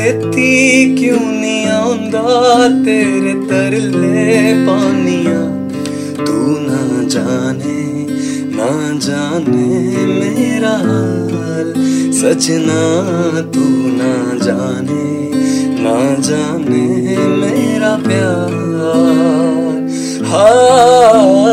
छेती क्यों नहीं आंदा तेरे तरले पानिया। तू ना जाने मेरा हाल सजना, तू ना जाने मेरा प्यार। हाँ